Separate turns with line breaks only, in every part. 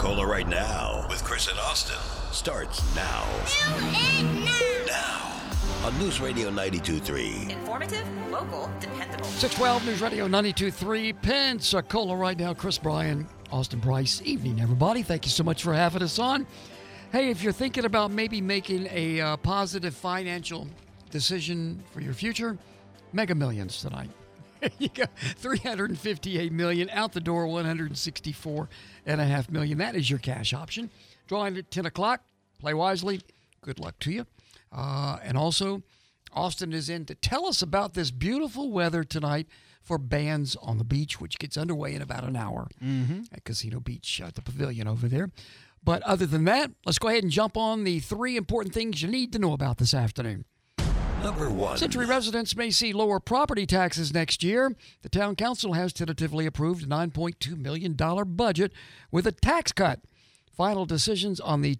Cola Right Now with Chris and Austin starts now. Now on News Radio 92.3.
Informative, local, dependable.
612 News Radio 92.3. Pensacola Right Now. Chris Bryan, Austin Bryce. Evening, everybody. Thank you so much for having us on. Hey, if you're thinking about maybe making a positive financial decision for your future, Mega Millions tonight. You got $358 million out the door, $164.5 million. That is your cash option. Drawing at 10 o'clock. Play wisely. Good luck to you. And also, Austin is in to tell us about this beautiful weather tonight for bands on the beach, which gets underway in about an hour at Casino Beach at the pavilion over there. But other than that, let's go ahead and jump on the three important things you need to know about this afternoon.
Number one.
Century residents may see lower property taxes next year. The town council has tentatively approved a $9.2 million budget with a tax cut. Final decisions on the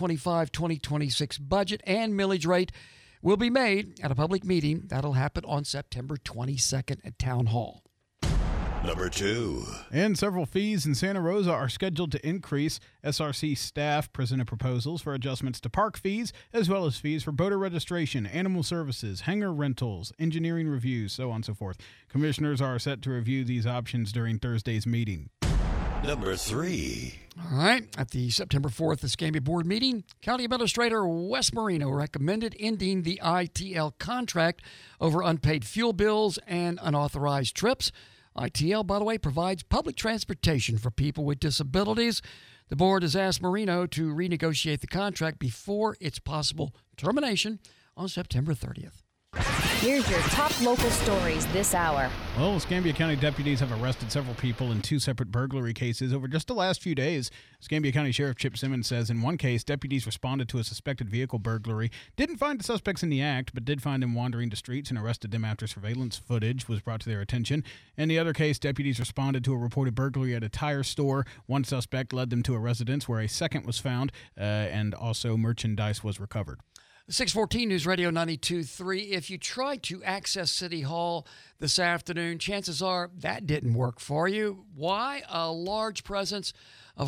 2025-2026 budget and millage rate will be made at a public meeting. That'll happen on September 22nd at Town Hall.
Number two.
And several fees in Santa Rosa are scheduled to increase. SRC staff presented proposals for adjustments to park fees, as well as fees for boater registration, animal services, hangar rentals, engineering reviews, so on and so forth. Commissioners are set to review these options during Thursday's meeting.
Number three.
All right. At the September 4th Escambia Board meeting, County Administrator Wes Marino recommended ending the ITL contract over unpaid fuel bills and unauthorized trips. ITL, by the way, provides public transportation for people with disabilities. The board has asked Marino to renegotiate the contract before its possible termination on September 30th.
Here's your top local stories this hour.
Well, Escambia County deputies have arrested several people in two separate burglary cases over just the last few days. Escambia County Sheriff Chip Simmons says in one case, deputies responded to a suspected vehicle burglary, didn't find the suspects in the act, but did find them wandering the streets and arrested them after surveillance footage was brought to their attention. In the other case, deputies responded to a reported burglary at a tire store. One suspect led them to a residence where a second was found, and also merchandise was recovered.
614 News Radio 92.3. If you tried to access City Hall this afternoon, chances are that didn't work for you. Why? A large presence of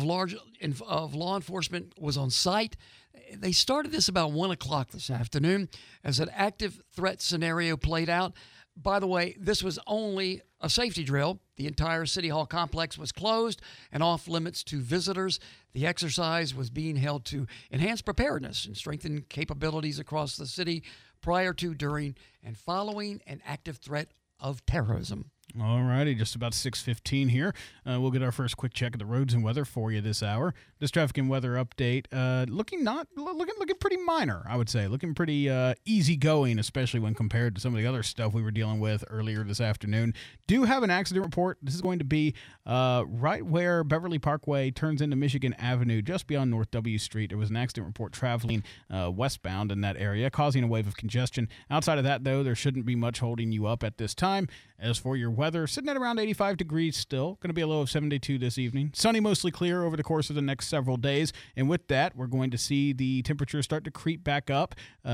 law enforcement was on site. They started this about 1 o'clock this afternoon as an active threat scenario played out. By the way, this was only a safety drill. The entire City Hall complex was closed and off limits to visitors. The exercise was being held to enhance preparedness and strengthen capabilities across the city prior to, during, and following an active threat of terrorism.
All righty, just about 6:15 here. We'll get our first quick check of the roads and weather for you this hour. This traffic and weather update, looking pretty minor, I would say. Looking pretty easygoing, especially when compared to some of the other stuff we were dealing with earlier this afternoon. Do have an accident report. This is going to be right where Beverly Parkway turns into Michigan Avenue, just beyond North W Street. There was an accident report traveling westbound in that area, causing a wave of congestion. Outside of that, though, there shouldn't be much holding you up at this time. As for your weather, sitting at around 85 degrees still. Going to be a low of 72 this evening. Sunny, mostly clear over the course of the next several days. And with that, we're going to see the temperatures start to creep back up.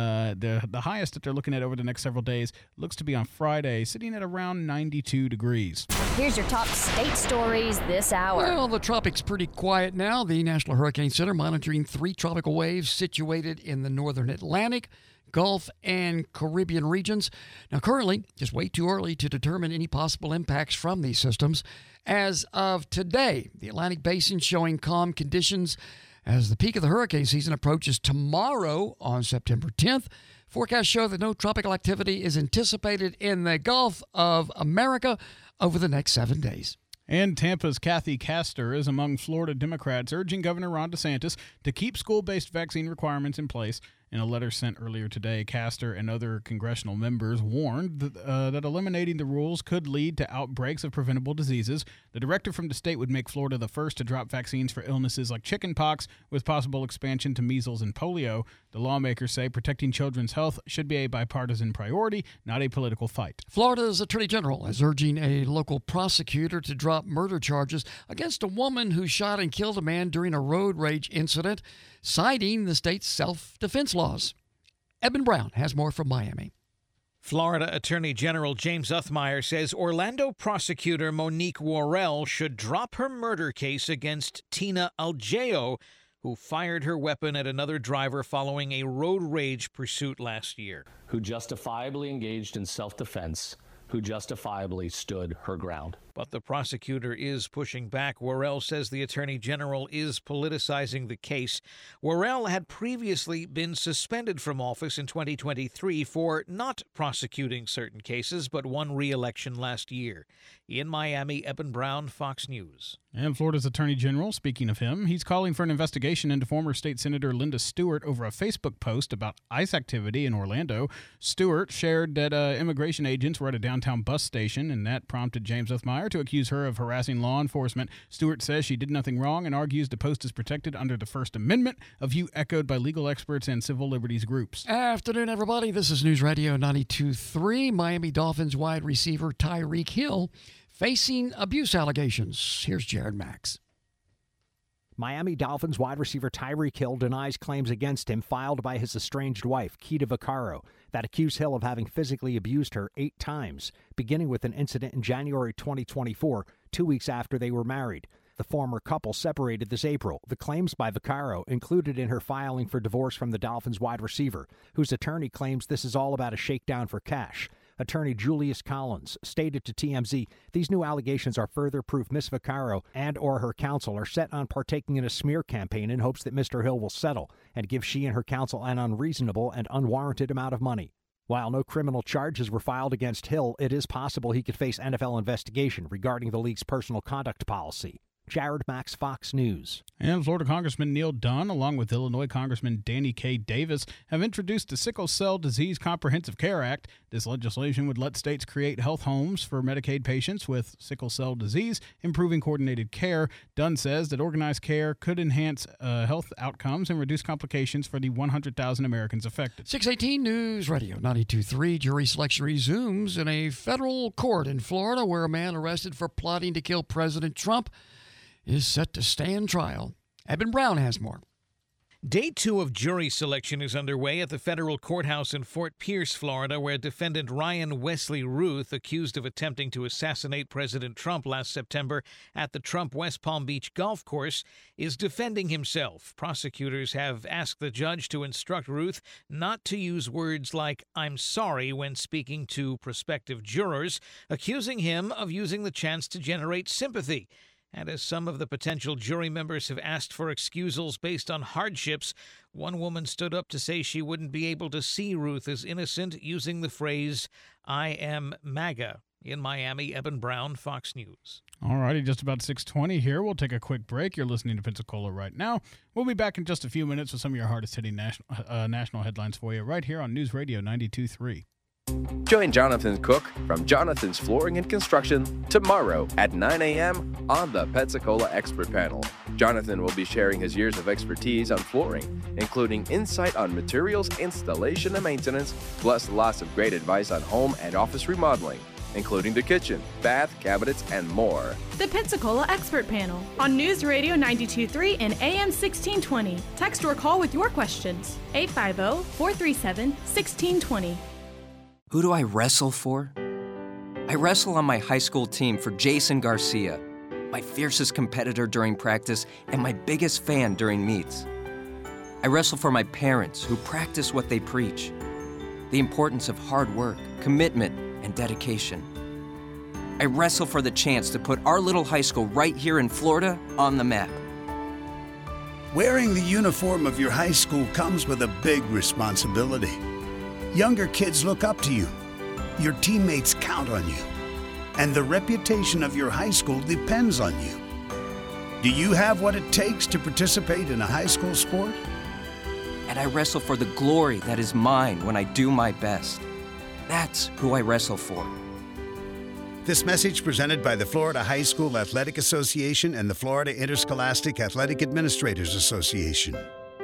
The highest that they're looking at over the next several days looks to be on Friday, sitting at around 92 degrees.
Here's your top state stories this hour.
Well, the tropic's pretty quiet now. The National Hurricane Center monitoring 3 tropical waves situated in the northern Atlantic, Gulf, and Caribbean regions. Now, currently, just way too early to determine any possible impacts from these systems. As of today, the Atlantic Basin showing calm conditions as the peak of the hurricane season approaches tomorrow on September 10th. Forecasts show that no tropical activity is anticipated in the Gulf of America over the next 7 days.
And Tampa's Kathy Castor is among Florida Democrats urging Governor Ron DeSantis to keep school-based vaccine requirements in place. In a letter sent earlier today, Castor and other congressional members warned that eliminating the rules could lead to outbreaks of preventable diseases. The directive from the state would make Florida the first to drop vaccines for illnesses like chickenpox, with possible expansion to measles and polio. The lawmakers say protecting children's health should be a bipartisan priority, not a political fight.
Florida's Attorney General is urging a local prosecutor to drop murder charges against a woman who shot and killed a man during a road rage incident, citing the state's self-defense laws. Eben Brown has more from Miami.
Florida Attorney General James Othmeyer says Orlando prosecutor Monique Worrell should drop her murder case against Tina Algeo, who fired her weapon at another driver following a road rage pursuit last year.
Who justifiably engaged in self-defense, who justifiably stood her ground.
But the prosecutor is pushing back. Worrell says the attorney general is politicizing the case. Worrell had previously been suspended from office in 2023 for not prosecuting certain cases, but won re-election last year. In Miami, Eben Brown, Fox News.
And Florida's attorney general, speaking of him, he's calling for an investigation into former state senator Linda Stewart over a Facebook post about ICE activity in Orlando. Stewart shared that immigration agents were at a downtown bus station, and that prompted James Othmeyer to accuse her of harassing law enforcement. Stewart says she did nothing wrong and argues the post is protected under the First Amendment, a view echoed by legal experts and civil liberties groups.
Afternoon, everybody. This is News Radio 92.3. Miami Dolphins wide receiver Tyreek Hill facing abuse allegations. Here's Jared Max.
Miami Dolphins wide receiver Tyreek Hill denies claims against him filed by his estranged wife, Keita Vaccaro, that accuse Hill of having physically abused her 8 times, beginning with an incident in January 2024, 2 weeks after they were married. The former couple separated this April. The claims by Vaccaro included in her filing for divorce from the Dolphins wide receiver, whose attorney claims this is all about a shakedown for cash. Attorney Julius Collins stated to TMZ, these new allegations are further proof Ms. Vaccaro and or her counsel are set on partaking in a smear campaign in hopes that Mr. Hill will settle and give she and her counsel an unreasonable and unwarranted amount of money. While no criminal charges were filed against Hill, it is possible he could face NFL investigation regarding the league's personal conduct policy. Jared Max, Fox News.
And Florida Congressman Neil Dunn, along with Illinois Congressman Danny K. Davis, have introduced the Sickle Cell Disease Comprehensive Care Act. This legislation would let states create health homes for Medicaid patients with sickle cell disease, improving coordinated care. Dunn says that organized care could enhance health outcomes and reduce complications for the 100,000 Americans affected.
618 News Radio 92.3. Jury selection resumes in a federal court in Florida where a man arrested for plotting to kill President Trump is set to stand trial. Eben Brown has more.
Day 2 of jury selection is underway at the federal courthouse in Fort Pierce, Florida, where defendant Ryan Wesley Ruth, accused of attempting to assassinate President Trump last September at the Trump West Palm Beach golf course, is defending himself. Prosecutors have asked the judge to instruct Ruth not to use words like "I'm sorry" when speaking to prospective jurors, accusing him of using the chance to generate sympathy. And as some of the potential jury members have asked for excusals based on hardships, one woman stood up to say she wouldn't be able to see Ruth as innocent, using the phrase, "I am MAGA." In Miami, Eben Brown, Fox News.
All righty, just about 6:20 here. We'll take a quick break. You're listening to Pensacola right now. We'll be back in just a few minutes with some of your hardest-hitting national headlines for you right here on News Radio 92.3.
Join Jonathan Cook from Jonathan's Flooring and Construction tomorrow at 9 a.m. on the Pensacola Expert Panel. Jonathan will be sharing his years of expertise on flooring, including insight on materials, installation, and maintenance, plus lots of great advice on home and office remodeling, including the kitchen, bath, cabinets, and more.
The Pensacola Expert Panel on News Radio 92.3 and AM 1620. Text or call with your questions. 850-437-1620.
Who do I wrestle for? I wrestle on my high school team for Jason Garcia, my fiercest competitor during practice and my biggest fan during meets. I wrestle for my parents who practice what they preach, the importance of hard work, commitment, and dedication. I wrestle for the chance to put our little high school right here in Florida on the map.
Wearing the uniform of your high school comes with a big responsibility. Younger kids look up to you. Your teammates count on you. And the reputation of your high school depends on you. Do you have what it takes to participate in a high school sport?
And I wrestle for the glory that is mine when I do my best. That's who I wrestle for.
This message presented by the Florida High School Athletic Association and the Florida Interscholastic Athletic Administrators Association.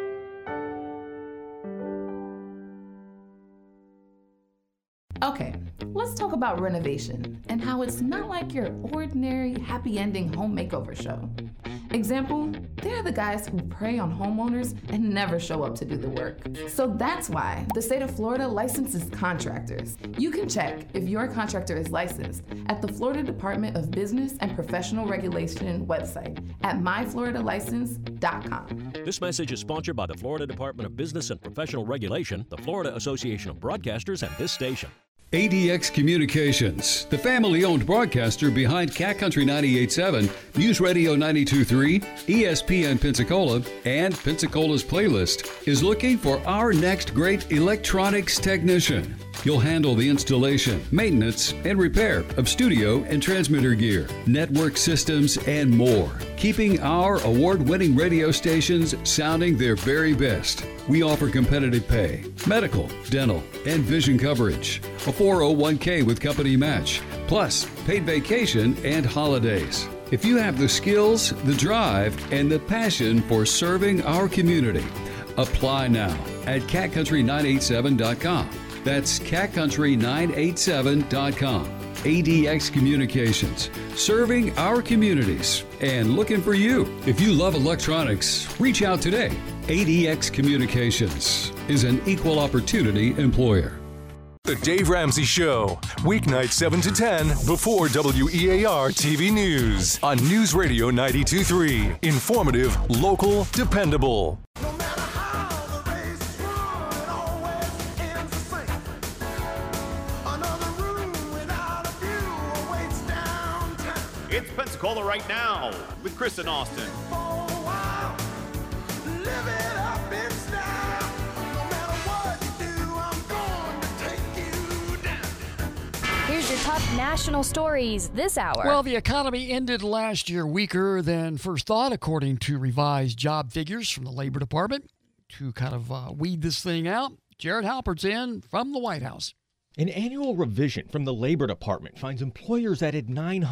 Okay, let's talk about renovation and how it's not like your ordinary happy ending home makeover show. Example, they're the guys who prey on homeowners and never show up to do the work. So that's why the state of Florida licenses contractors. You can check if your contractor is licensed at the Florida Department of Business and Professional Regulation website at myfloridalicense.com.
This message is sponsored by the Florida Department of Business and Professional Regulation, the Florida Association of Broadcasters, and this station.
ADX Communications, the family-owned broadcaster behind Cat Country 98.7, News Radio 92.3, ESPN Pensacola, and Pensacola's Playlist, is looking for our next great electronics technician. You'll handle the installation, maintenance, and repair of studio and transmitter gear, network systems, and more, keeping our award-winning radio stations sounding their very best. We offer competitive pay, medical, dental, and vision coverage, a 401k with company match, plus paid vacation and holidays. If you have the skills, the drive, and the passion for serving our community, apply now at catcountry987.com. That's catcountry987.com. ADX Communications, serving our communities and looking for you. If you love electronics, reach out today. ADX Communications is an equal opportunity employer.
The Dave Ramsey Show, weeknight 7 to 10 before WEAR TV News on News Radio 92.3. Informative, local, dependable.
It's Pensacola Right Now with Chris and Austin.
Here's your top national stories this hour.
Well, the economy ended last year weaker than first thought, according to revised job figures from the Labor Department. To kind of weed this thing out, Jared Halpert's in from the White House.
An annual revision from the Labor Department finds employers added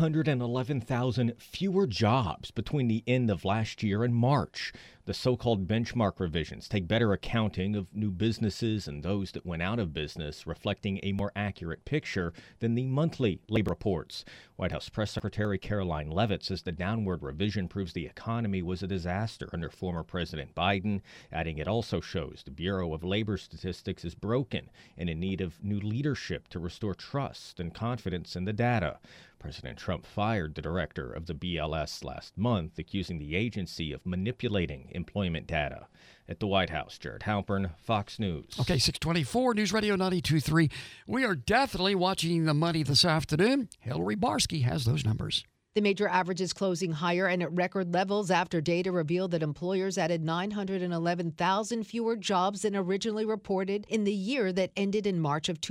911,000 fewer jobs between the end of last year and March. The so-called benchmark revisions take better accounting of new businesses and those that went out of business, reflecting a more accurate picture than the monthly labor reports. White House Press Secretary Caroline Leavitt says the downward revision proves the economy was a disaster under former President Biden, adding it also shows the Bureau of Labor Statistics is broken and in need of new leadership to restore trust and confidence in the data. President Trump fired the director of the BLS last month, accusing the agency of manipulating employment data. At the White House, Jared Halpern, Fox News.
Okay, 624, News Radio 92.3. We are definitely watching the money this afternoon. Hillary Barsky has those numbers.
The major averages closing higher and at record levels after data revealed that employers added 911,000 fewer jobs than originally reported in the year that ended in March of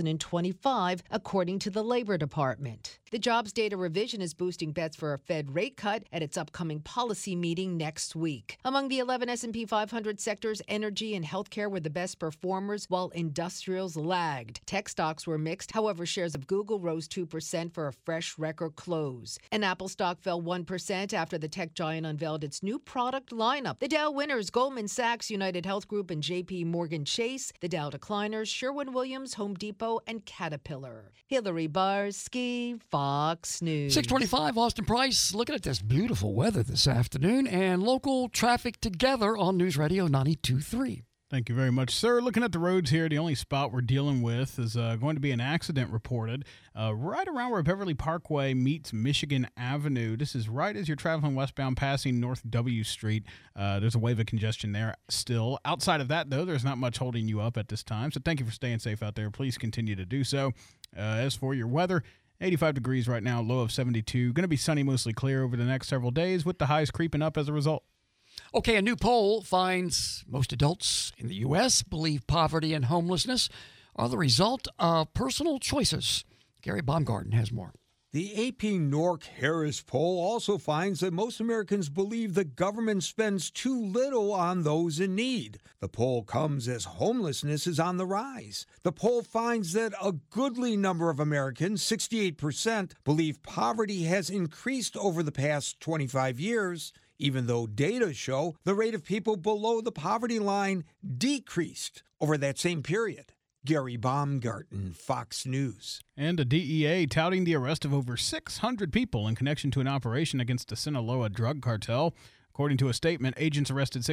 2025, according to the Labor Department. The jobs data revision is boosting bets for a Fed rate cut at its upcoming policy meeting next week. Among the 11 S&P 500 sectors, energy and healthcare were the best performers, while industrials lagged. Tech stocks were mixed. However, shares of Google rose 2% for a fresh record close. And Apple stock fell 1% after the tech giant unveiled its new product lineup. The Dow winners, Goldman Sachs, United Health Group, and J.P. Morgan Chase. The Dow decliners, Sherwin-Williams, Home Depot, and Caterpillar. Hillary Barsky, Fox News.
625, Austin Price, looking at this beautiful weather this afternoon and local traffic together on News Radio 92.3.
Thank you very much, sir. Looking at the roads here, the only spot we're dealing with is going to be an accident reported right around where Beverly Parkway meets Michigan Avenue. This is right as you're traveling westbound passing North W Street. There's a wave of congestion there still. Outside of that, though, there's not much holding you up at this time. So thank you for staying safe out there. Please continue to do so. As for your weather, 85 degrees right now, low of 72. Going to be sunny, mostly clear over the next several days with the highs creeping up as a result.
Okay, a new poll finds most adults in the U.S. believe poverty and homelessness are the result of personal choices. Gary Baumgarten has more.
The AP NORC Harris poll also finds that most Americans believe the government spends too little on those in need. The poll comes as homelessness is on the rise. The poll finds that a goodly number of Americans, 68%, believe poverty has increased over the past 25 years, even though data show the rate of people below the poverty line decreased over that same period. Gary Baumgarten, Fox News.
And the DEA touting the arrest of over 600 people in connection to an operation against the Sinaloa drug cartel. According to a statement, agents arrested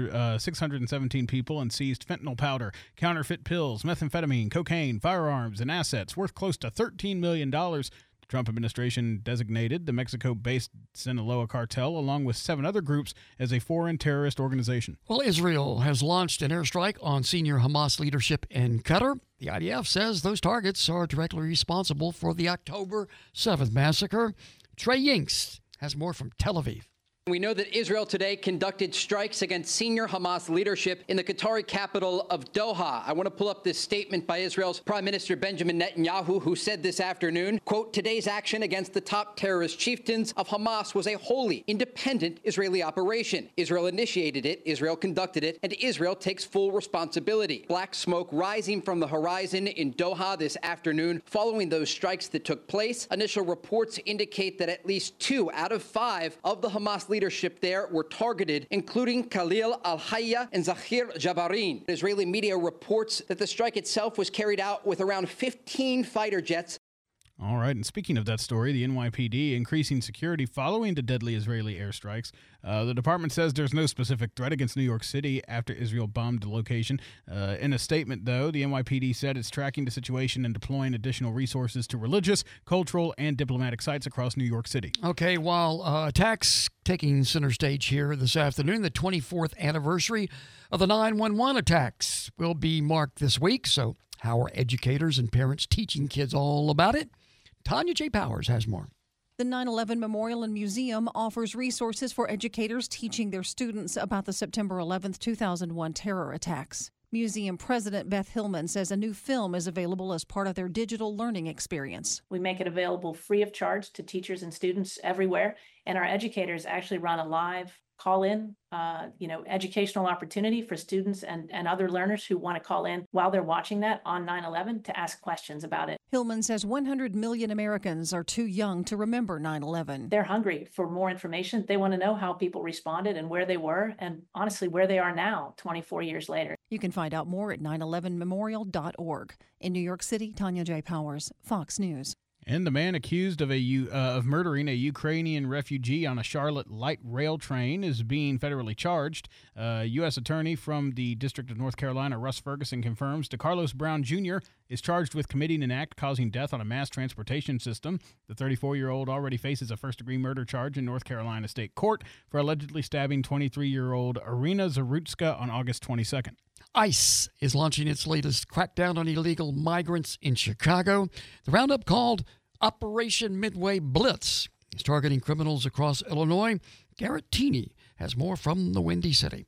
617 people and seized fentanyl powder, counterfeit pills, methamphetamine, cocaine, firearms, and assets worth close to $13 million. The Trump administration designated the Mexico-based Sinaloa cartel, along with 7 other groups, as a foreign terrorist organization.
Well, Israel has launched an airstrike on senior Hamas leadership in Qatar. The IDF says those targets are directly responsible for the October 7th massacre. Trey Yingst has more from Tel Aviv.
We know that Israel today conducted strikes against senior Hamas leadership in the Qatari capital of Doha. I want to pull up this statement by Israel's Prime Minister Benjamin Netanyahu, who said this afternoon, quote, today's action against the top terrorist chieftains of Hamas was a wholly independent Israeli operation. Israel initiated it, Israel conducted it, and Israel takes full responsibility. Black smoke rising from the horizon in Doha this afternoon following those strikes that took place. Initial reports indicate that at least 2 out of 5 of the Hamas leadership there were targeted, including Khalil al-Hayya and Zahir Jabarin. Israeli media reports that the strike itself was carried out with around 15 fighter jets.
All right, and speaking of that story, the NYPD increasing security following the deadly Israeli airstrikes. The department says there's no specific threat against New York City after Israel bombed the location. In a statement, though, the NYPD said it's tracking the situation and deploying additional resources to religious, cultural, and diplomatic sites across New York City.
Okay, while attacks taking center stage here this afternoon, the 24th anniversary of the 9/11 attacks will be marked this week. So how are educators and parents teaching kids all about it? Tanya J. Powers has more.
The 9/11 Memorial and Museum offers resources for educators teaching their students about the September 11th, 2001 terror attacks. Museum President Beth Hillman says a new film is available as part of their digital learning experience.
We make it available free of charge to teachers and students everywhere, and our educators actually run a live call-in, educational opportunity for students and other learners who want to call in while they're watching that on 9/11 to ask questions about it.
Hillman says 100 million Americans are too young to remember 9/11.
They're hungry for more information. They want to know how people responded and where they were, and honestly, where they are now, 24 years later.
You can find out more at 911memorial.org. In New York City, Tanya J. Powers, Fox News.
And the man accused of murdering a Ukrainian refugee on a Charlotte light rail train is being federally charged. U.S. attorney from the District of North Carolina, Russ Ferguson, confirms DeCarlos Brown Jr. is charged with committing an act causing death on a mass transportation system. The 34-year-old already faces a first-degree murder charge in North Carolina State Court for allegedly stabbing 23-year-old Irina Zarutska on August 22nd.
ICE is launching its latest crackdown on illegal migrants in Chicago. The roundup, called Operation Midway Blitz, is targeting criminals across Illinois. Garrett Teeney has more from the Windy City.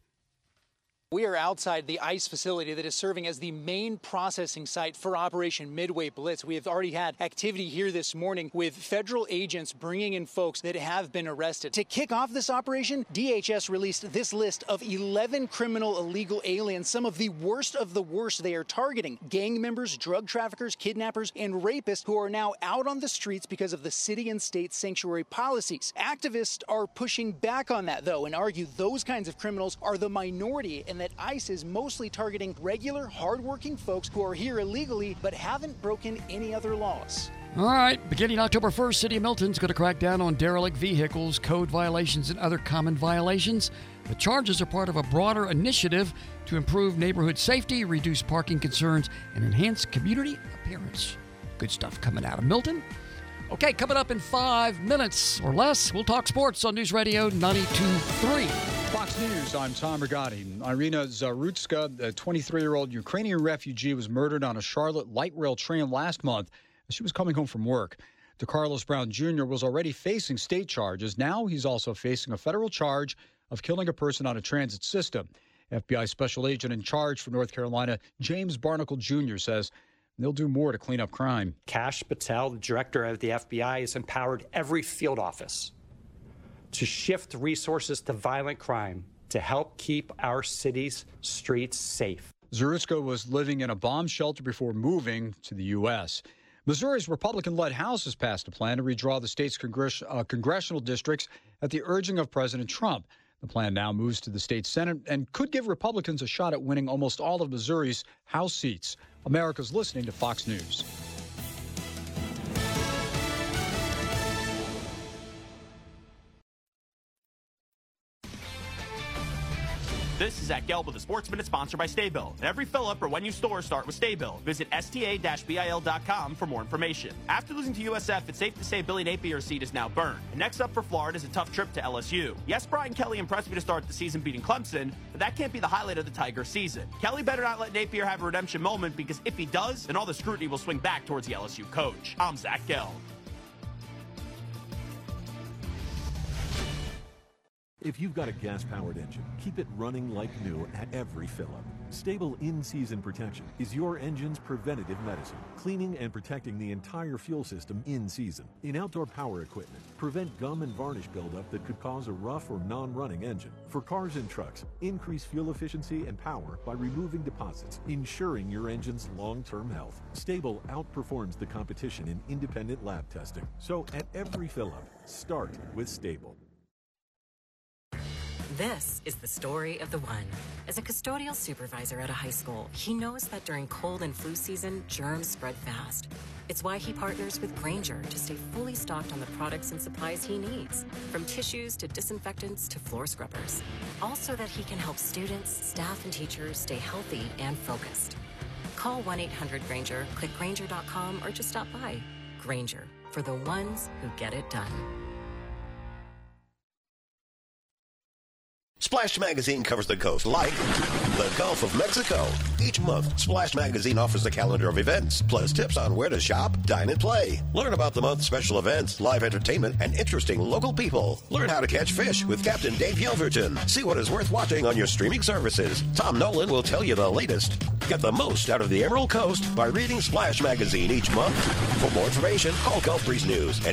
We are outside the ICE facility that is serving as the main processing site for Operation Midway Blitz. We have already had activity here this morning with federal agents bringing in folks that have been arrested. To kick off this operation, DHS released this list of 11 criminal illegal aliens, some of the worst they are targeting. Gang members, drug traffickers, kidnappers, and rapists who are now out on the streets because of the city and state sanctuary policies. Activists are pushing back on that, though, and argue those kinds of criminals are the minority and that ICE is mostly targeting regular, hardworking folks who are here illegally but haven't broken any other laws.
All right, beginning October 1st, City of Milton's going to crack down on derelict vehicles, code violations, and other common violations. The charges are part of a broader initiative to improve neighborhood safety, reduce parking concerns, and enhance community appearance. Good stuff coming out of Milton. Okay, coming up in 5 minutes or less, we'll talk sports on News Radio 92.3.
Fox News, I'm Tom Rigotti. Irina Zarutska, a 23-year-old Ukrainian refugee, was murdered on a Charlotte light rail train last month as she was coming home from work. DeCarlos Brown Jr. was already facing state charges. Now he's also facing a federal charge of killing a person on a transit system. FBI special agent in charge for North Carolina, James Barnacle Jr., says they'll do more to clean up crime.
Kash Patel, the director of the FBI, has empowered every field office to shift resources to violent crime to help keep our city's streets safe.
Zarutska was living in a bomb shelter before moving to the U.S. Missouri's Republican-led House has passed a plan to redraw the state's congressional districts at the urging of President Trump. The plan now moves to the state Senate and could give Republicans a shot at winning almost all of Missouri's House seats. America's listening to Fox News.
This is Zach Gelb with the Sports Minute, sponsored by Staybill. Every fill-up or when you store, start with Staybill. Visit sta-bil.com for more information. After losing to USF, it's safe to say Billy Napier's seat is now burned. And next up for Florida is a tough trip to LSU. Yes, Brian Kelly impressed me to start the season beating Clemson, but that can't be the highlight of the Tiger season. Kelly better not let Napier have a redemption moment, because if he does, then all the scrutiny will swing back towards the LSU coach. I'm Zach Gelb.
If you've got a gas-powered engine, keep it running like new at every fill-up. Stable in-season protection is your engine's preventative medicine, cleaning and protecting the entire fuel system in season. In outdoor power equipment, prevent gum and varnish buildup that could cause a rough or non-running engine. For cars and trucks, increase fuel efficiency and power by removing deposits, ensuring your engine's long-term health. Stable outperforms the competition in independent lab testing. So at every fill-up, start with Stable.
This is the story of the one. As a custodial supervisor at a high school, he knows that during cold and flu season, germs spread fast. It's why he partners with Grainger to stay fully stocked on the products and supplies he needs, from tissues to disinfectants to floor scrubbers. All so that he can help students, staff, and teachers stay healthy and focused. Call 1-800-GRAINGER, click Grainger.com, or just stop by. Grainger, for the ones who get it done.
Splash Magazine covers the coast like the Gulf of Mexico. Each month, Splash Magazine offers a calendar of events, plus tips on where to shop, dine, and play. Learn about the month's special events, live entertainment, and interesting local people. Learn how to catch fish with Captain Dave Yelverton. See what is worth watching on your streaming services. Tom Nolan will tell you the latest. Get the most out of the Emerald Coast by reading Splash Magazine each month. For more information, call Gulf Breeze News at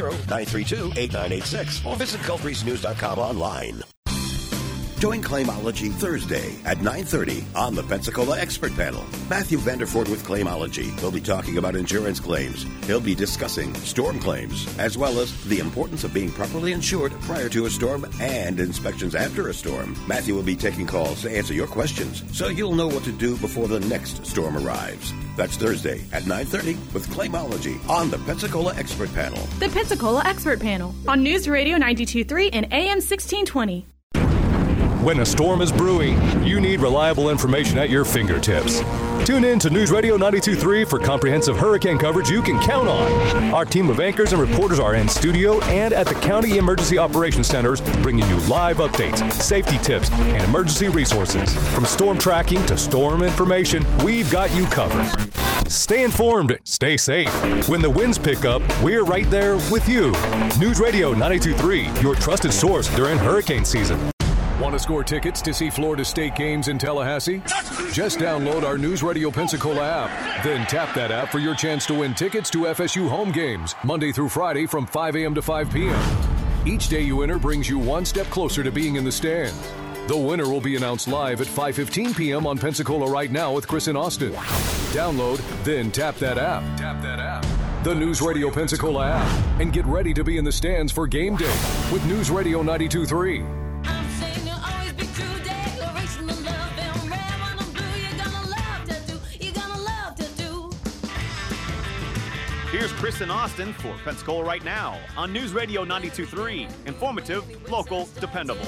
850-932-8986 or visit GulfBreezeNews.com online. Join Claimology Thursday at 9:30 on the Pensacola Expert Panel. Matthew Vanderford with Claimology will be talking about insurance claims. He'll be discussing storm claims, as well as the importance of being properly insured prior to a storm and inspections after a storm. Matthew will be taking calls to answer your questions, so you'll know what to do before the next storm arrives. That's Thursday at 9:30 with Claimology on the Pensacola Expert Panel.
The Pensacola Expert Panel on News Radio 92.3 and AM 1620.
When a storm is brewing, you need reliable information at your fingertips. Tune in to News Radio 92.3 for comprehensive hurricane coverage you can count on. Our team of anchors and reporters are in studio and at the County Emergency Operations Centers, bringing you live updates, safety tips, and emergency resources. From storm tracking to storm information, we've got you covered. Stay informed, stay safe. When the winds pick up, we're right there with you. News Radio 92.3, your trusted source during hurricane season.
Want to score tickets to see Florida State games in Tallahassee? Just download our News Radio Pensacola app. Then tap that app for your chance to win tickets to FSU home games, Monday through Friday from 5 a.m. to 5 p.m. Each day you enter brings you one step closer to being in the stands. The winner will be announced live at 5:15 p.m. on Pensacola Right Now with Chris and Austin. Download, then tap that app. Tap that app. The News Radio Pensacola app. And get ready to be in the stands for game day with News Radio 92.3.
Here's Chris and Austin for Pensacola Right Now on News Radio 92.3. Informative, local, dependable.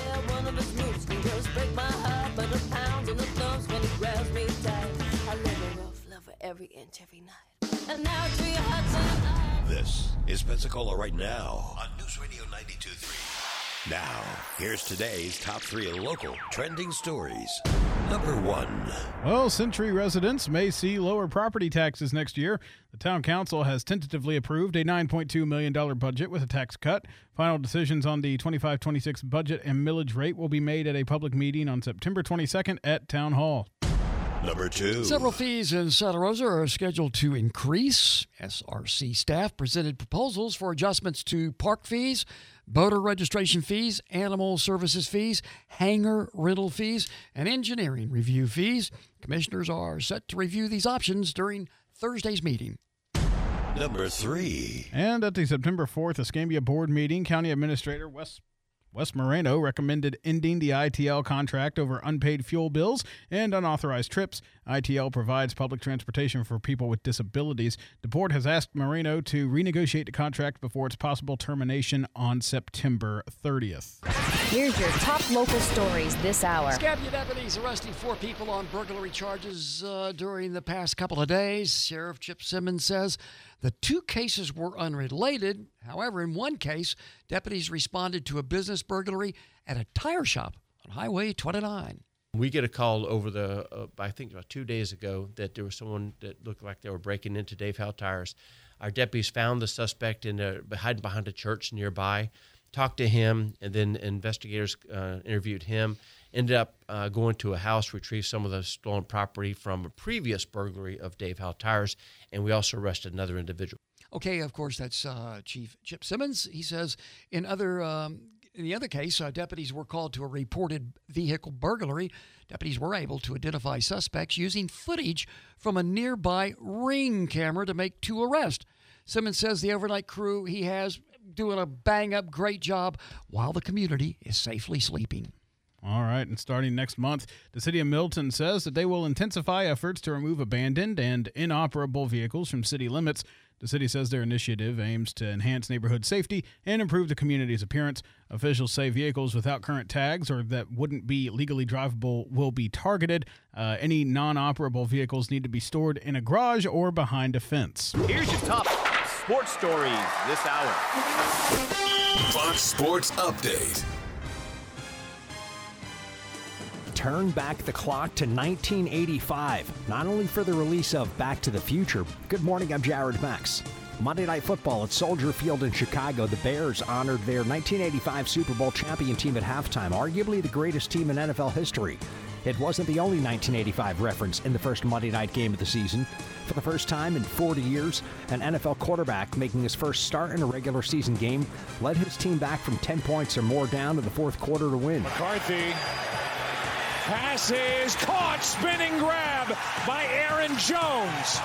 This is Pensacola Right Now on News Radio 92.3. Now, here's today's top 3 local trending stories. Number 1.
Well, Century residents may see lower property taxes next year. The town council has tentatively approved a $9.2 million budget with a tax cut. Final decisions on the 25-26 budget and millage rate will be made at a public meeting on September 22nd at Town Hall.
Number 2.
Several fees in Santa Rosa are scheduled to increase. SRC staff presented proposals for adjustments to park fees, boater registration fees, animal services fees, hangar rental fees, and engineering review fees. Commissioners are set to review these options during Thursday's meeting.
Number 3.
And at the September 4th Escambia Board meeting, County Administrator Wes Wes Moreno recommended ending the ITL contract over unpaid fuel bills and unauthorized trips. ITL provides public transportation for people with disabilities. The board has asked Moreno to renegotiate the contract before its possible termination on September 30th.
Here's your top local stories this hour.
Scapula deputies arresting 4 people on burglary charges during the past couple of days. Sheriff Chip Simmons says the 2 cases were unrelated. However, in one case, deputies responded to a business burglary at a tire shop on Highway 29.
We get a call over I think about 2 days ago, that there was someone that looked like they were breaking into Dave Howe Tires. Our deputies found the suspect hiding behind a church nearby, talked to him, and then investigators interviewed him. Ended up going to a house, retrieved some of the stolen property from a previous burglary of Dave Howe Tires, and we also arrested another individual.
Okay, of course, that's Chief Chip Simmons. He says in the other case, deputies were called to a reported vehicle burglary. Deputies were able to identify suspects using footage from a nearby Ring camera to make 2 arrests. Simmons says the overnight crew he has doing a bang-up great job while the community is safely sleeping.
All right, and starting next month, the city of Milton says that they will intensify efforts to remove abandoned and inoperable vehicles from city limits. The city says their initiative aims to enhance neighborhood safety and improve the community's appearance. Officials say vehicles without current tags or that wouldn't be legally drivable will be targeted. Any non-operable vehicles need to be stored in a garage or behind a fence.
Here's your top sports stories this hour.
Fox Sports Update.
Turn back the clock to 1985, not only for the release of Back to the Future. Good morning, I'm Jared Max. Monday Night Football at Soldier Field in Chicago. The Bears honored their 1985 Super Bowl champion team at halftime, arguably the greatest team in NFL history. It wasn't the only 1985 reference in the first Monday night game of the season. For the first time in 40 years, an NFL quarterback making his first start in a regular season game led his team back from 10 points or more down to the fourth quarter to win.
McCarthy. Pass is caught, spinning grab by Aaron Jones.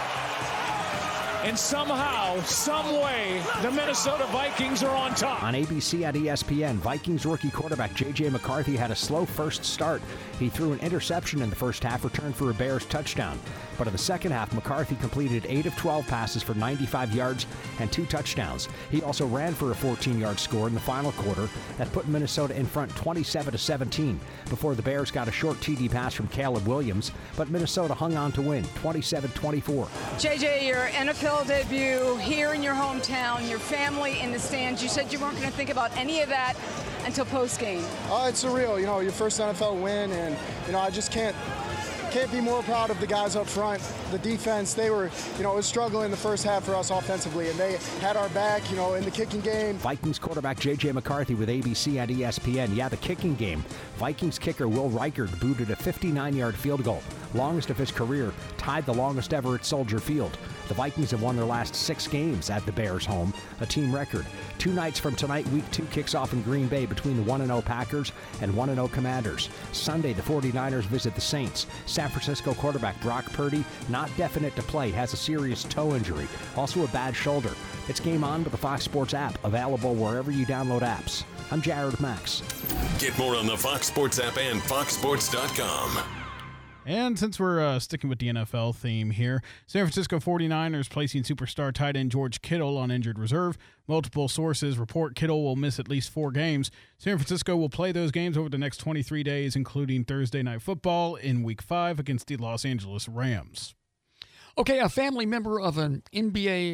And somehow, some way, the Minnesota Vikings are on top.
On ABC at ESPN, Vikings rookie quarterback J.J. McCarthy had a slow first start. He threw an interception in the first half, returned for a Bears touchdown. But in the second half, McCarthy completed 8 of 12 passes for 95 yards and 2 touchdowns. He also ran for a 14-yard score in the final quarter that put Minnesota in front 27-17 before the Bears got a short TD pass from Caleb Williams, but Minnesota hung on to win 27-24.
JJ, your NFL debut here in your hometown, your family in the stands. You said you weren't going to think about any of that until post-game.
It's surreal, your first NFL win, and I just can't be more proud of the guys up front. The defense, they were, it was struggling in the first half for us offensively, and they had our back, in the kicking game.
Vikings quarterback J.J. McCarthy with ABC at ESPN. Yeah, the kicking game. Vikings kicker Will Reichard booted a 59-yard field goal, longest of his career, tied the longest ever at Soldier Field. The Vikings have won their last 6 games at the Bears' home, a team record. 2 nights from tonight, Week 2 kicks off in Green Bay between the 1-0 Packers and 1-0 Commanders. Sunday, the 49ers visit the Saints. San Francisco quarterback Brock Purdy, not definite to play, has a serious toe injury, also a bad shoulder. It's Game On with the Fox Sports app, available wherever you download apps. I'm Jared Max.
Get more on the Fox Sports app and foxsports.com.
And since we're sticking with the NFL theme here, San Francisco 49ers placing superstar tight end George Kittle on injured reserve. Multiple sources report Kittle will miss at least 4 games. San Francisco will play those games over the next 23 days, including Thursday Night Football in Week 5 against the Los Angeles Rams.
Okay, a family member of an NBA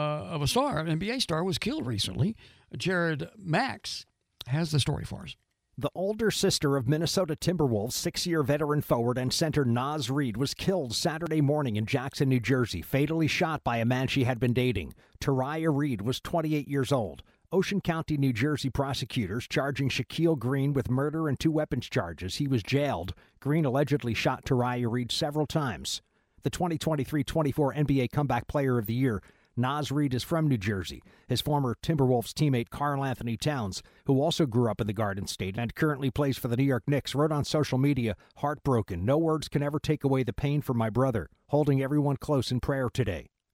star was killed recently. Jared Max has the story for us.
The older sister of Minnesota Timberwolves 6-year veteran forward and center Naz Reid was killed Saturday morning in Jackson, New Jersey, fatally shot by a man she had been dating. Tariah Reid was 28 years old. Ocean County, New Jersey prosecutors charging Shaquille Green with murder and 2 weapons charges. He was jailed. Green allegedly shot Tariah Reid several times. The 2023-24 NBA Comeback Player of the Year, Naz Reid, is from New Jersey. His former Timberwolves teammate Karl Anthony Towns, who also grew up in the Garden State and currently plays for the New York Knicks, wrote on social media, "Heartbroken. No words can ever take away the pain from my brother. Holding everyone close in prayer today."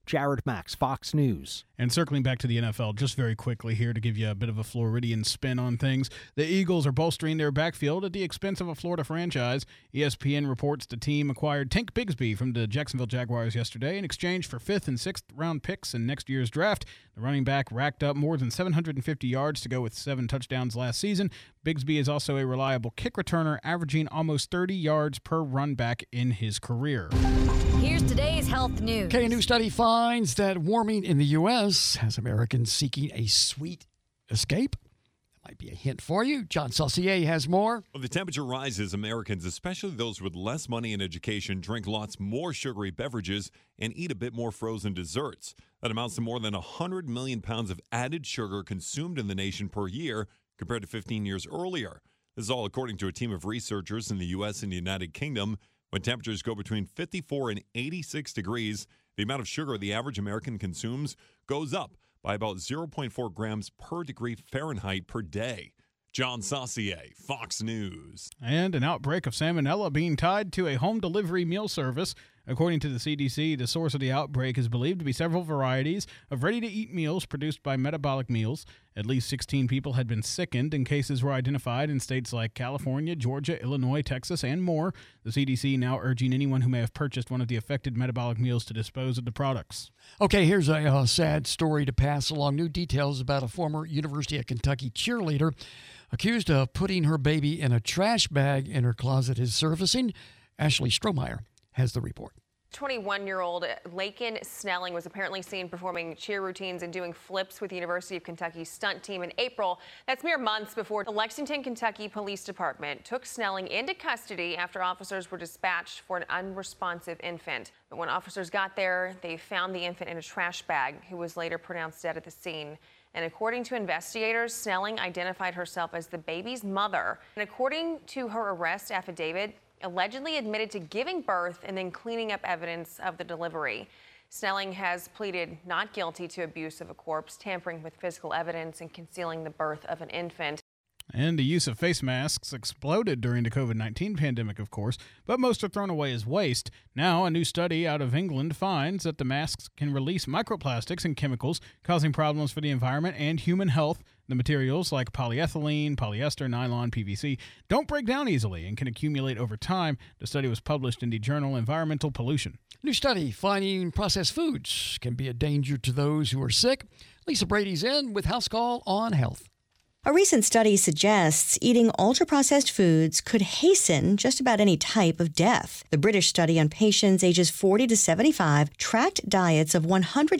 Jared Max, Fox News.
And circling back to the NFL just very quickly here to give you a bit of a Floridian spin on things. The Eagles are bolstering their backfield at the expense of a Florida franchise. ESPN reports the team acquired Tank Bigsby from the Jacksonville Jaguars yesterday in exchange for 5th and 6th round picks in next year's draft. The running back racked up more than 750 yards to go with 7 touchdowns last season. Bigsby is also a reliable kick returner, averaging almost 30 yards per run back in his career.
Here's today's health news.
Okay, a new study finds that warming in the U.S. has Americans seeking a sweet escape. That might be a hint for you. John Saucier has more.
Well, the temperature rises. Americans, especially those with less money and education, drink lots more sugary beverages and eat a bit more frozen desserts. That amounts to more than 100 million pounds of added sugar consumed in the nation per year compared to 15 years earlier. This is all according to a team of researchers in the U.S. and the United Kingdom. When temperatures go between 54 and 86 degrees, the amount of sugar the average American consumes goes up by about 0.4 grams per degree Fahrenheit per day. John Saucier, Fox News.
And an outbreak of salmonella being tied to a home delivery meal service. According to the CDC, the source of the outbreak is believed to be several varieties of ready-to-eat meals produced by Metabolic Meals. At least 16 people had been sickened, and cases were identified in states like California, Georgia, Illinois, Texas, and more. The CDC now urging anyone who may have purchased one of the affected Metabolic Meals to dispose of the products.
Okay, here's a sad story to pass along. New details about a former University of Kentucky cheerleader accused of putting her baby in a trash bag in her closet is surfacing. Ashley Strohmeyer has the report.
21-year-old Laken Snelling was apparently seen performing cheer routines and doing flips with the University of Kentucky stunt team in April. That's mere months before the Lexington, Kentucky Police Department took Snelling into custody after officers were dispatched for an unresponsive infant. But when officers got there, they found the infant in a trash bag, who was later pronounced dead at the scene. And according to investigators, Snelling identified herself as the baby's mother. And according to her arrest affidavit, allegedly admitted to giving birth and then cleaning up evidence of the delivery. Snelling has pleaded not guilty to abuse of a corpse, tampering with physical evidence, and concealing the birth of an infant.
And the use of face masks exploded during the COVID-19 pandemic, of course, but most are thrown away as waste. Now, a new study out of England finds that the masks can release microplastics and chemicals, causing problems for the environment and human health. The materials like polyethylene, polyester, nylon, PVC don't break down easily and can accumulate over time. The study was published in the journal Environmental Pollution.
New study finding processed foods can be a danger to those who are sick. Lisa Brady's in with House Call on Health.
A recent study suggests eating ultra-processed foods could hasten just about any type of death. The British study on patients ages 40 to 75 tracked diets of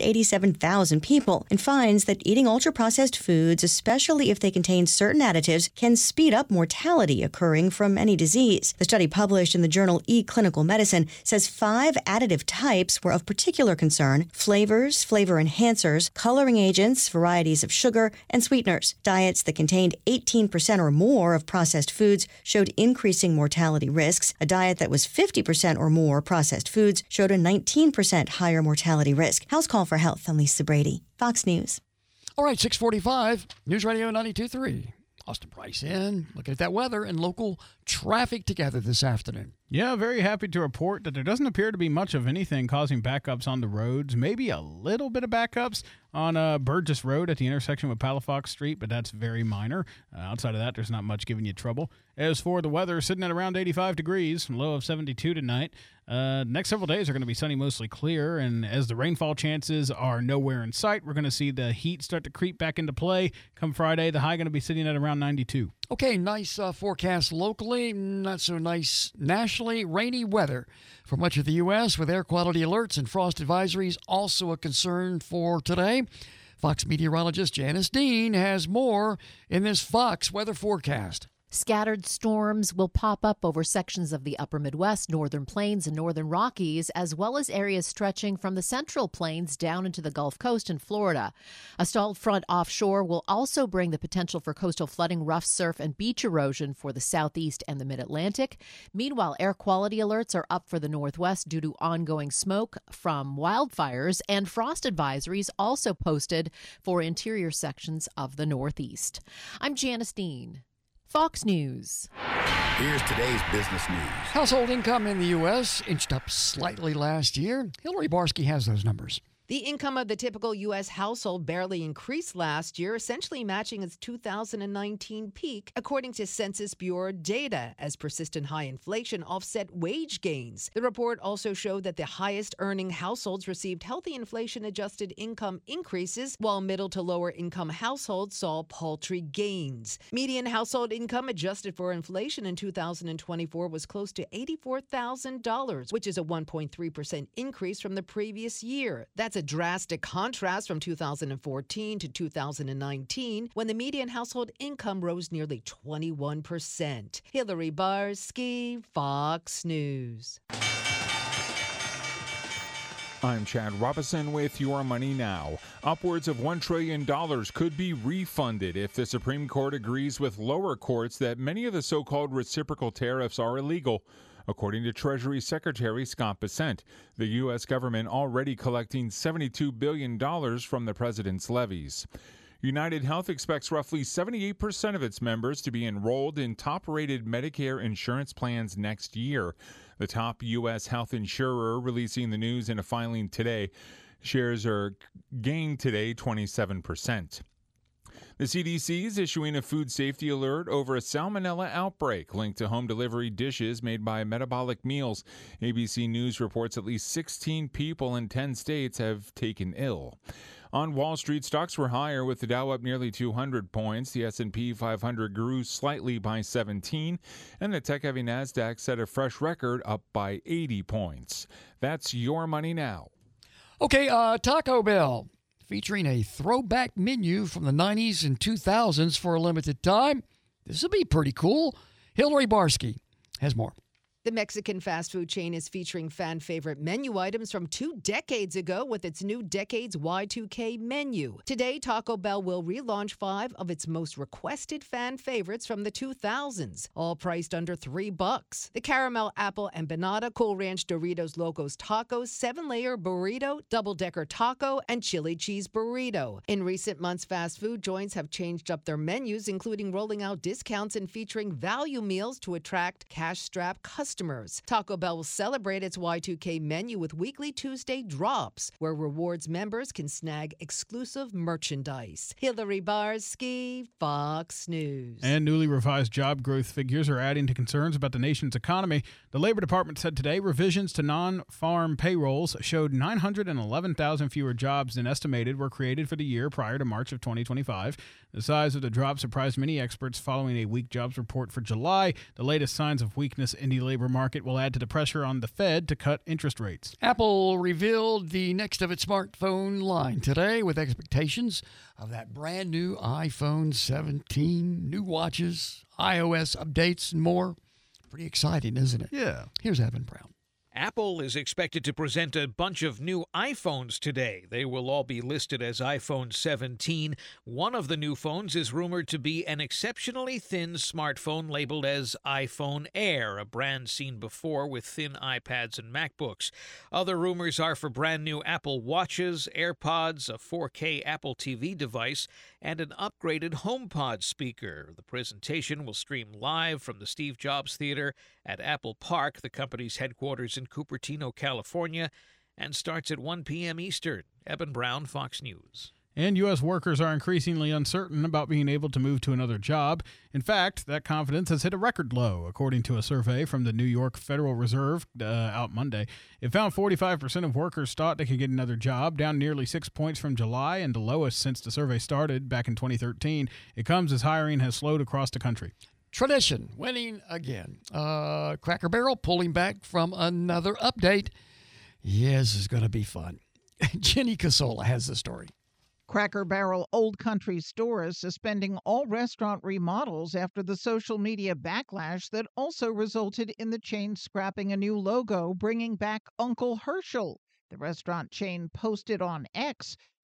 187,000 people and finds that eating ultra-processed foods, especially if they contain certain additives, can speed up mortality occurring from any disease. The study, published in the journal eClinical Medicine, says 5 additive types were of particular concern: flavors, flavor enhancers, coloring agents, varieties of sugar, and sweeteners. Diets that contained 18% or more of processed foods showed increasing mortality risks. A diet that was 50% or more processed foods showed a 19% higher mortality risk. House Call for Health. I'm Lisa Brady, Fox News.
All right, 645, News Radio 92.3. Austin Price in, looking at that weather and local traffic together this afternoon.
Yeah, very happy to report that there doesn't appear to be much of anything causing backups on the roads. Maybe a little bit of backups on Burgess Road at the intersection with Palafox Street, but that's very minor. Outside of that, there's not much giving you trouble. As for the weather, sitting at around 85 degrees, low of 72 tonight. Next several days are going to be sunny, mostly clear, and as the rainfall chances are nowhere in sight, we're going to see the heat start to creep back into play. Come Friday, the high going to be sitting at around 92.
Okay, nice forecast locally, not so nice nationally. Rainy weather for much of the U.S. with air quality alerts and frost advisories also a concern for today. Fox meteorologist Janice Dean has more in this Fox weather forecast.
Scattered storms will pop up over sections of the upper Midwest, northern plains, and northern Rockies, as well as areas stretching from the central plains down into the Gulf Coast and Florida. A stalled front offshore will also bring the potential for coastal flooding, rough surf, and beach erosion for the southeast and the mid-Atlantic. Meanwhile, air quality alerts are up for the Northwest due to ongoing smoke from wildfires, and frost advisories also posted for interior sections of the Northeast. I'm Janice Dean, Fox News.
Here's today's business news.
Household income in the U.S. inched up slightly last year. Hillary Barsky has those numbers.
The income of the typical U.S. household barely increased last year, essentially matching its 2019 peak, according to Census Bureau data, as persistent high inflation offset wage gains. The report also showed that the highest-earning households received healthy inflation-adjusted income increases, while middle to lower-income households saw paltry gains. Median household income adjusted for inflation in 2024 was close to $84,000, which is a 1.3% increase from the previous year. That's a drastic contrast from 2014 to 2019, when the median household income rose nearly 21%. Hillary Barsky, Fox News.
I'm Chad Robinson with Your Money Now. Upwards of $1 trillion could be refunded if the Supreme Court agrees with lower courts that many of the so-called reciprocal tariffs are illegal. According to Treasury Secretary Scott Bessent, the U.S. government already collecting $72 billion from the president's levies. United Health expects roughly 78% of its members to be enrolled in top-rated Medicare insurance plans next year. The top U.S. health insurer releasing the news in a filing today. Shares are gained today 27%. The CDC is issuing a food safety alert over a salmonella outbreak linked to home delivery dishes made by Metabolic Meals. ABC News reports at least 16 people in 10 states have taken ill. On Wall Street, stocks were higher with the Dow up nearly 200 points. The S&P 500 grew slightly by 17, and the tech-heavy Nasdaq set a fresh record up by 80 points. That's Your Money Now.
Okay, Taco Bell, featuring a throwback menu from the 90s and 2000s for a limited time. This will be pretty cool. Hillary Barsky has more.
The Mexican fast food chain is featuring fan favorite menu items from 2 decades ago with its new Decades Y2K menu. Today, Taco Bell will relaunch 5 of its most requested fan favorites from the 2000s, all priced under $3. The Caramel Apple Empanada, Cool Ranch Doritos Locos Tacos, 7-layer burrito, double-decker taco, and chili cheese burrito. In recent months, fast food joints have changed up their menus, including rolling out discounts and featuring value meals to attract cash-strapped customers. Taco Bell will celebrate its Y2K menu with weekly Tuesday drops, where rewards members can snag exclusive merchandise. Hillary Barsky, Fox News.
And newly revised job growth figures are adding to concerns about the nation's economy. The Labor Department said today revisions to non-farm payrolls showed 911,000 fewer jobs than estimated were created for the year prior to March of 2025. The size of the drop surprised many experts following a weak jobs report for July. The latest signs of weakness in the labor market will add to the pressure on the Fed to cut interest rates.
Apple revealed the next of its smartphone line today with expectations of that brand new iPhone 17, new watches, iOS updates, and more. Pretty exciting, isn't it?
Yeah.
Here's Evan Brown.
Apple is expected to present a bunch of new iPhones today. They will all be listed as iPhone 17. One of the new phones is rumored to be an exceptionally thin smartphone labeled as iPhone Air, a brand seen before with thin iPads and MacBooks. Other rumors are for brand new Apple Watches, AirPods, a 4K Apple TV device, and an upgraded HomePod speaker. The presentation will stream live from the Steve Jobs Theater at Apple Park, the company's headquarters in Cupertino, California, and starts at 1 p.m. Eastern. Eben Brown, Fox News.
And U.S. workers are increasingly uncertain about being able to move to another job. In fact, that confidence has hit a record low, according to a survey from the New York Federal Reserve out Monday. It found 45% of workers thought they could get another job, down nearly 6 points from July and the lowest since the survey started back in 2013. It comes as hiring has slowed across the country.
Tradition winning again. Cracker Barrel pulling back from another update. Yeah, this is going to be fun. Jenny Casola has the story.
Cracker Barrel Old Country Store is suspending all restaurant remodels after the social media backlash that also resulted in the chain scrapping a new logo, bringing back Uncle Herschel. The restaurant chain posted on X,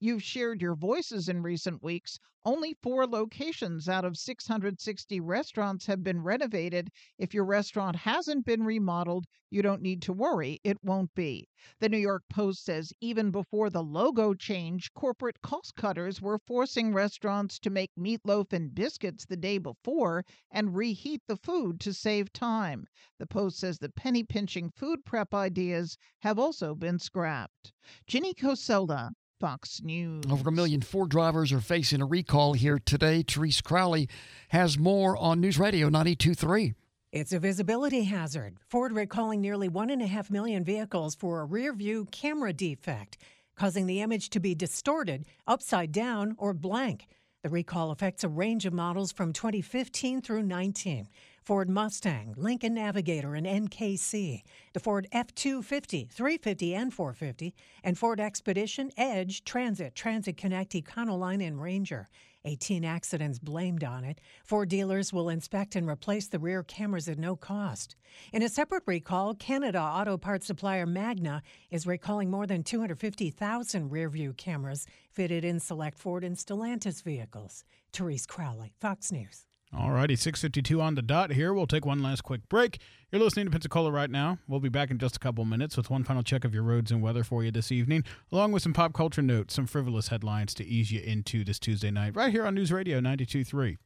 You've shared your voices in recent weeks. Only 4 locations out of 660 restaurants have been renovated. If your restaurant hasn't been remodeled, you don't need to worry. It won't be. The New York Post says even before the logo change, corporate cost cutters were forcing restaurants to make meatloaf and biscuits the day before and reheat the food to save time. The Post says the penny-pinching food prep ideas have also been scrapped. Ginny Coselda, Fox News.
Over 1 million Ford drivers are facing a recall here today. Therese Crowley has more on News Radio 92.3.
It's a visibility hazard. Ford recalling nearly 1.5 million vehicles for a rear-view camera defect, causing the image to be distorted, upside down, or blank. The recall affects a range of models from 2015 through 19. Ford Mustang, Lincoln Navigator, and NKC, the Ford F-250, 350, and 450, and Ford Expedition, Edge, Transit Connect, Econoline, and Ranger. 18 accidents blamed on it. Ford dealers will inspect and replace the rear cameras at no cost. In a separate recall, Canada auto parts supplier Magna is recalling more than 250,000 rear-view cameras fitted in select Ford and Stellantis vehicles. Therese Crowley, Fox News.
All righty, 6:52 on the dot here. We'll take one last quick break. You're listening to Pensacola Right Now. We'll be back in just a couple minutes with one final check of your roads and weather for you this evening, along with some pop culture notes, some frivolous headlines to ease you into this Tuesday night, right here on News Radio 92.3.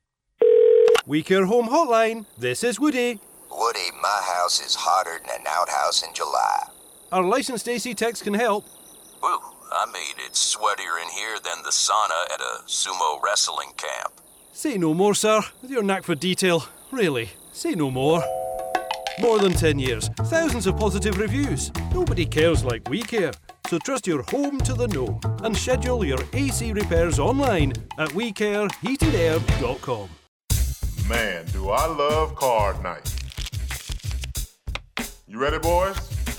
We Care Home Hotline. This is Woody.
Woody, my house is hotter than an outhouse in July.
Our licensed AC techs can help.
Woo, I mean, it's sweatier in here than the sauna at a sumo wrestling camp.
Say no more, sir. With your knack for detail. Really, say no more. More than 10 years, thousands of positive reviews. Nobody cares like we care. So trust your home to the know and schedule your AC repairs online at wecareheatedair.com.
Man, do I love card night. You ready, boys?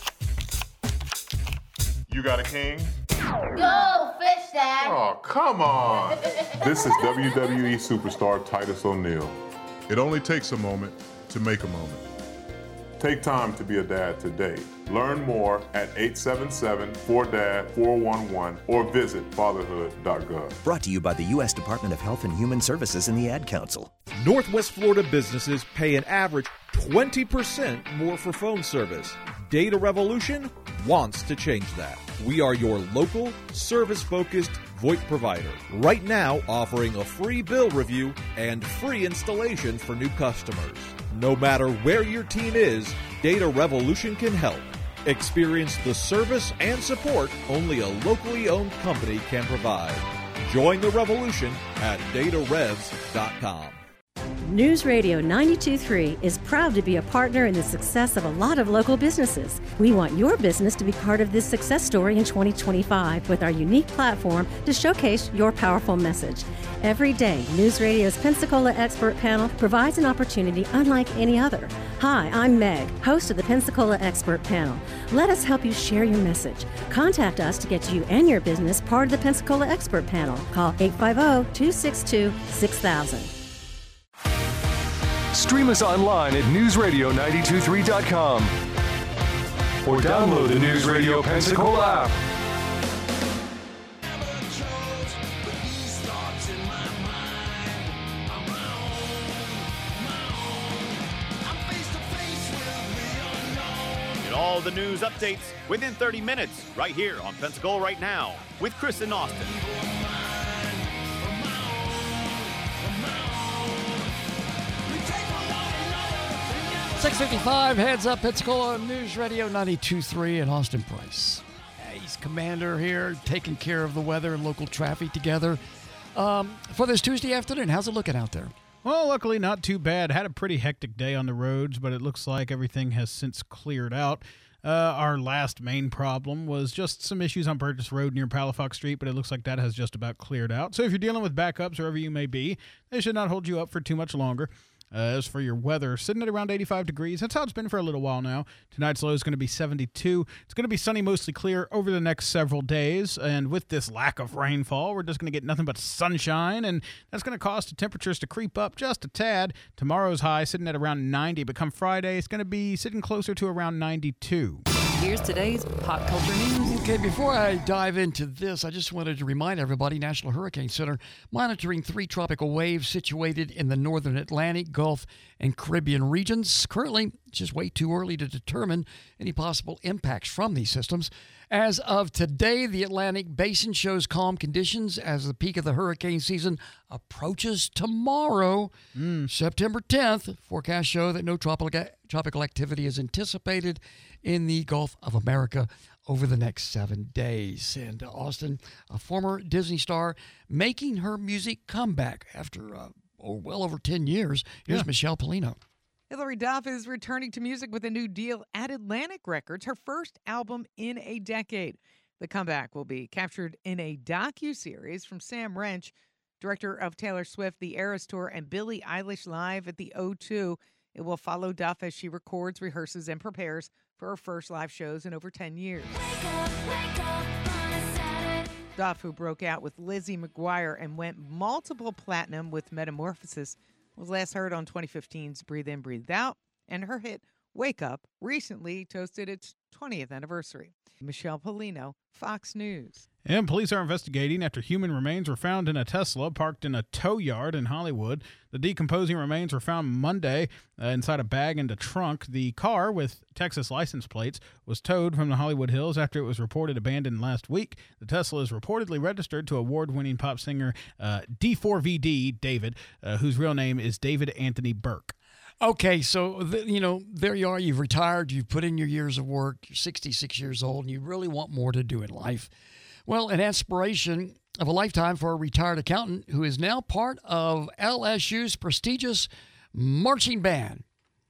You got a king?
Go, fish dad!
Oh, come on! This is WWE superstar Titus O'Neil. It only takes a moment to make a moment. Take time to be a dad today. Learn more at 877-4DAD-411 or visit fatherhood.gov.
Brought to you by the U.S. Department of Health and Human Services and the Ad Council.
Northwest Florida businesses pay an average 20% more for phone service. Data Revolution wants to change that. We are your local, service-focused VoIP provider. Right now, offering a free bill review and free installation for new customers. No matter where your team is, Data Revolution can help. Experience the service and support only a locally owned company can provide. Join the revolution at datarevs.com.
News Radio 92.3 is proud to be a partner in the success of a lot of local businesses. We want your business to be part of this success story in 2025 with our unique platform to showcase your powerful message. Every day, News Radio's Pensacola Expert Panel provides an opportunity unlike any other. Hi, I'm Meg, host of the Pensacola Expert Panel. Let us help you share your message. Contact us to get you and your business part of the Pensacola Expert Panel. Call 850-262-6000.
Stream us online at newsradio923.com or download the News Radio Pensacola app.
Get all the news updates within 30 minutes right here on Pensacola Right Now with Chris and Austin.
6:55, heads up Pensacola News Radio 92.3 and Austin Price. He's commander here, taking care of the weather and local traffic together. For this Tuesday afternoon, how's it looking out there?
Well, luckily not too bad. Had a pretty hectic day on the roads, but it looks like everything has since cleared out. Our last main problem was just some issues on Burgess Road near Palafox Street, but it looks like that has just about cleared out. So if you're dealing with backups wherever you may be, they should not hold you up for too much longer. As for your weather, sitting at around 85 degrees. That's how it's been for a little while now. Tonight's low is going to be 72. It's going to be sunny, mostly clear over the next several days. And with this lack of rainfall, we're just going to get nothing but sunshine. And that's going to cause the temperatures to creep up just a tad. Tomorrow's high sitting at around 90. But come Friday, it's going to be sitting closer to around 92.
Here's today's pop culture news.
Okay, before I dive into this, I just wanted to remind everybody National Hurricane Center monitoring 3 tropical waves situated in the northern Atlantic, Gulf, and Caribbean regions. Currently, it's just way too early to determine any possible impacts from these systems. As of today, the Atlantic Basin shows calm conditions as the peak of the hurricane season approaches tomorrow, September 10th. Forecasts show that no tropical activity is anticipated in the Gulf of America over the next 7 days. And Austin, a former Disney star, making her music comeback after well over 10 years. Here's Michelle Polino.
Hilary Duff is returning to music with a new deal at Atlantic Records, her first album in a decade. The comeback will be captured in a docuseries from Sam Wrench, director of Taylor Swift, The Eras Tour, and Billie Eilish Live at the O2. It will follow Duff as she records, rehearses, and prepares for her first live shows in over 10 years. Duff, who broke out with Lizzie McGuire and went multiple platinum with Metamorphosis, was last heard on 2015's Breathe In, Breathe Out, and her hit Wake Up recently toasted its 20th anniversary. Michelle Polino, Fox News.
And police are investigating after human remains were found in a Tesla parked in a tow yard in Hollywood. The decomposing remains were found Monday inside a bag and a trunk. The car, with Texas license plates, was towed from the Hollywood Hills after it was reported abandoned last week. The Tesla is reportedly registered to award-winning pop singer D4VD David, whose real name is David Anthony Burke.
Okay, so, there you are. You've retired. You've put in your years of work. You're 66 years old, and you really want more to do in life. Well, an aspiration of a lifetime for a retired accountant who is now part of LSU's prestigious marching band.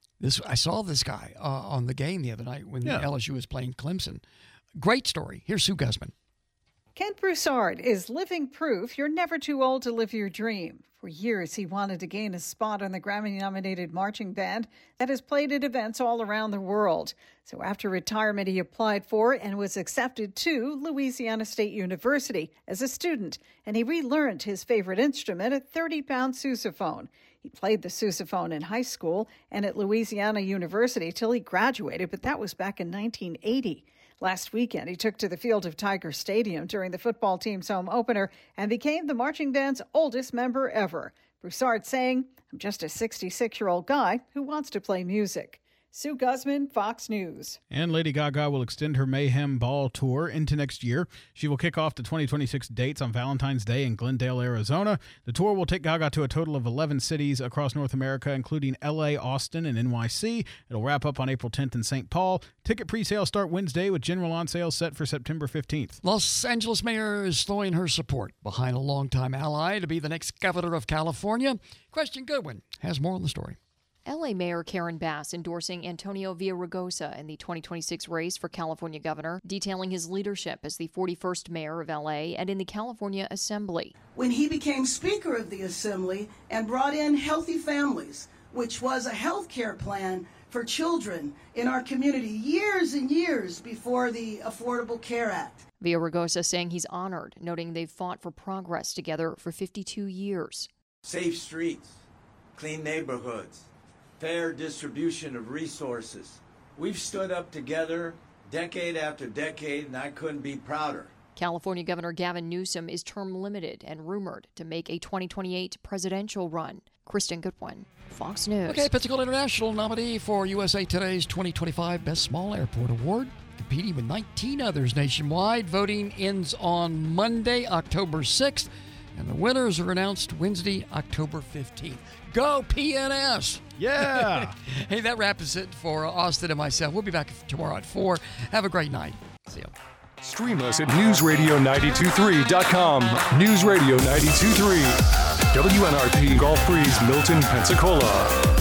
I saw this guy on the game the other night when LSU was playing Clemson. Great story. Here's Sue Guzman.
Kent Broussard is living proof you're never too old to live your dream. For years, he wanted to gain a spot on the Grammy-nominated marching band that has played at events all around the world. So after retirement, he applied for and was accepted to Louisiana State University as a student, and he relearned his favorite instrument, a 30-pound sousaphone. He played the sousaphone in high school and at Louisiana University till he graduated, but that was back in 1980. Last weekend, he took to the field of Tiger Stadium during the football team's home opener and became the marching band's oldest member ever. Broussard saying, "I'm just a 66-year-old guy who wants to play music." Sue Guzman, Fox News.
And Lady Gaga will extend her Mayhem Ball tour into next year. She will kick off the 2026 dates on Valentine's Day in Glendale, Arizona. The tour will take Gaga to a total of 11 cities across North America, including L.A., Austin, and NYC. It'll wrap up on April 10th in St. Paul. Ticket pre-sales start Wednesday with general on sale set for September 15th.
Los Angeles mayor is throwing her support behind a longtime ally to be the next governor of California. Christian Goodwin has more on the story.
L.A. Mayor Karen Bass endorsing Antonio Villaraigosa in the 2026 race for California governor, detailing his leadership as the 41st mayor of L.A. and in the California Assembly.
When he became Speaker of the Assembly and brought in Healthy Families, which was a health care plan for children in our community years and years before the Affordable Care Act.
Villaraigosa saying he's honored, noting they've fought for progress together for 52 years.
Safe streets, clean neighborhoods, fair distribution of resources. We've stood up together decade after decade, and I couldn't be prouder.
California Governor Gavin Newsom is term limited and rumored to make a 2028 presidential run. Kristen Goodwin, Fox News.
Okay, Pensacola International nominee for USA Today's 2025 Best Small Airport Award, competing with 19 others nationwide. Voting ends on Monday, October 6th, and the winners are announced Wednesday, October 15th. Go PNS!
Yeah!
Hey, that wraps it for Austin and myself. We'll be back tomorrow at 4. Have a great night. See you.
Stream us at newsradio923.com. News Radio 92.3. WNRP Gulf Breeze, Milton, Pensacola.